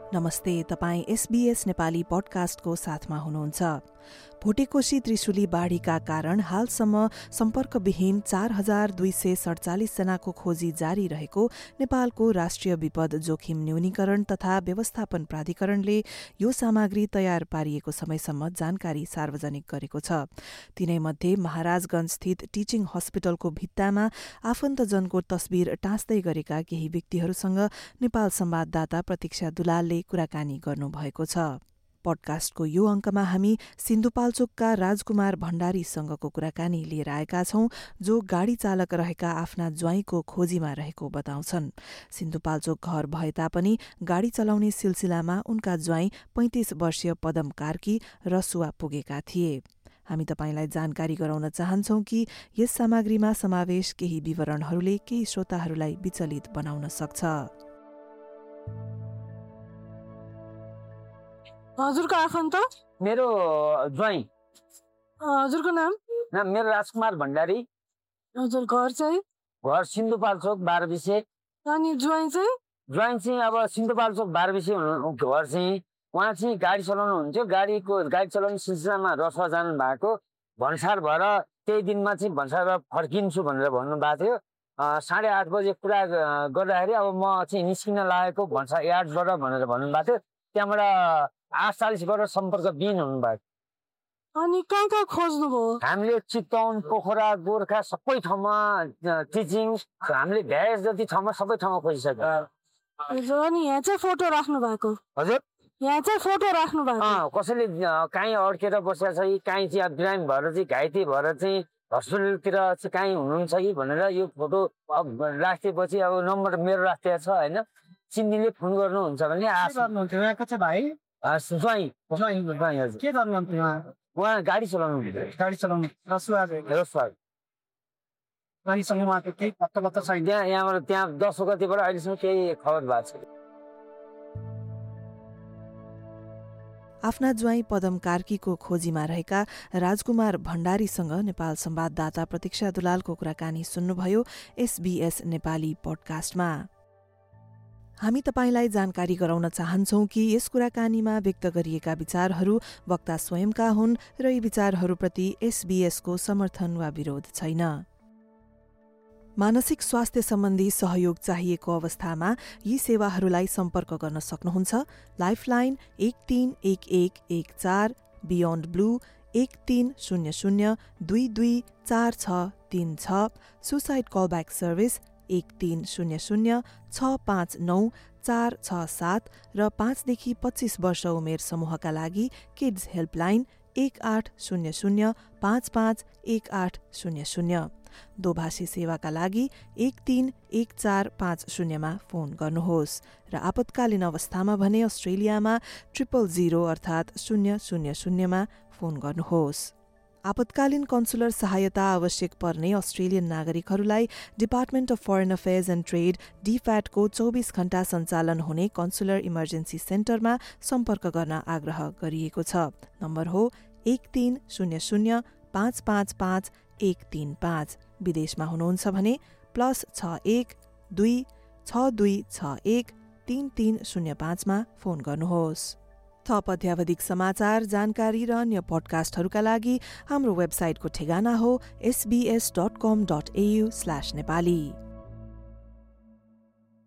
नमस्ते, तपाईँ SBS नेपाली पडकास्टको साथमा हुनुहुन्छ। भोटेकोशी त्रिशुली बाढीका कारण हालसम्म सम्पर्कविहीन 4,247 जनाको खोजी जारी रहेको नेपालको राष्ट्रिय विपद जोखिम न्यूनीकरण तथा व्यवस्थापन प्राधिकरणले यो सामग्री तयार पारिएको समयसम्म जानकारी सार्वजनिक गरेको छ। तिनैमध्ये महाराजगंज स्थित टिचिङ हस्पिटलको भित्तामा आफन्तजनको तस्बिर टाँस्दै गरेका केही व्यक्तिहरूसँग नेपाल संवाददाता प्रतीक्षा दुलालले कुराकानी गर्नुभएको छ। पडकास्टको यो अङ्कमा हामी सिन्धुपाल्चोकका राजकुमार भण्डारीसँगको कुराकानी लिएर आएका छौं, जो गाडी चालक रहेका आफ्ना ज्वाइँको खोजीमा रहेको बताउँछन्। सिन्धुपाल्चोक घर भए तापनि गाडी चलाउने सिलसिलामा उनका ज्वाइँ 35 वर्षीय पदम कार्की रसुवा पुगेका थिए। हामी तपाईंलाई जानकारी गराउन चाहन्छौं कि यस सामग्रीमा समावेश केही विवरणहरूले केही श्रोताहरूलाई विचलित बनाउन सक्छ। हजुरको आफन्त? मेरो ज्वाइँ। हजुरको नाम? मेरो राजकुमार भण्डारी। हजुर घर चाहिँ? घर सिन्धुपाल्चोक 12 विषय। अनि ज्वाइँ चाहिँ? ज्वाइँ चाहिँ अब सिन्धुपाल्चोक 12 विषय घर चाहिँ उहाँ चाहिँ गाडी चलाउनु हुन्थ्यो। गाडी चलाउने सिलसिलामा रसुवा जानु भएको भन्सार भएर त्यही दिनमा चाहिँ भन्सार फर्किन्छु भनेर भन्नुभएको थियो। 8:30 बजे कुरा गर्दाखेरि अब म चाहिँ निस्किन लागेको भन्सार यार्डबाट भनेर भन्नुभएको थियो। त्यहाँबाट 48बाट सम्पर्कविहीन हुनुभएको। अनि कहाँ खोज्नुभयो? हामीले चितवन, पोखरा, गोर्खा सबै ठाउँमा टिचिङ हामीले भ्याएस जति ठाउँमा सबै ठाउँमा खोजिसक्यो। अनि यहाँ चाहिँ फोटो राख्नु भएको? हजुर, यहाँ चाहिँ फोटो राख्नु भएको? कसैले काहीँ अड्केर बसेको छ कि काहीँ चाहिँ बिरामी भएर चाहिँ घाइते भएर चाहिँ हस्पिटलतिर चाहिँ काहीँ हुनुहुन्छ कि भनेर यो फोटो राखेपछि अब नम्बर मेरो राखिएको छ होइन। चिन्नीले फोन गर्नुहुन्छ भने उहाँ गाडी चलाउनु त्यहाँ 10 गतिबाट अहिलेसम्म केही खबर भएको छ। आफ्ना ज्वाइँ पदम कार्कीको खोजीमा रहेका राजकुमार भण्डारीसँग नेपाल संवाददाता प्रतीक्षा दुलालको कुराकानी सुन्नुभयो SBS नेपाली पडकास्टमा। हामी तपाईंलाई जानकारी गराउन चाहन्छौं कि यस कुराकानीमा व्यक्त गरिएका विचारहरू वक्ता स्वयंका हुन् र यी विचारहरूप्रति SBS को समर्थन वा विरोध छैन। मानसिक स्वास्थ्य सम्बन्धी सहयोग चाहिएको अवस्थामा यी सेवाहरूलाई सम्पर्क गर्न सक्नुहुन्छ। Lifeline 131114, Beyond Blue 1300224636, suicide call back service 1300659467 र 5 देखि 25 वर्ष उमेर समूहका लागि किड्स हेल्पलाइन 1800551800। दोभाषी सेवाका लागि 131450 मा फोन गर्नुहोस् र आपतकालीन अवस्थामा भने अस्ट्रेलियामा 000 अर्थात् 000 मा फोन गर्नुहोस्। आपतकालीन कन्सुलर सहायता आवश्यक पर्ने अस्ट्रेलियन नागरिकहरूलाई Department of Foreign Affairs and Trade DFAT को 24 घण्टा सञ्चालन हुने कन्सुलर इमर्जेन्सी सेन्टरमा सम्पर्क गर्न आग्रह गरिएको छ। नम्बर हो 1300555135। विदेशमा हुनुहुन्छ भने +61 2 6261 3305 मा फोन गर्नुहोस्। थप अध्यावधिक समाचार, जानकारी र अन्य पडकास्टहरूका लागि हाम्रो वेबसाइटको ठेगाना हो sbs.com.au/nepali।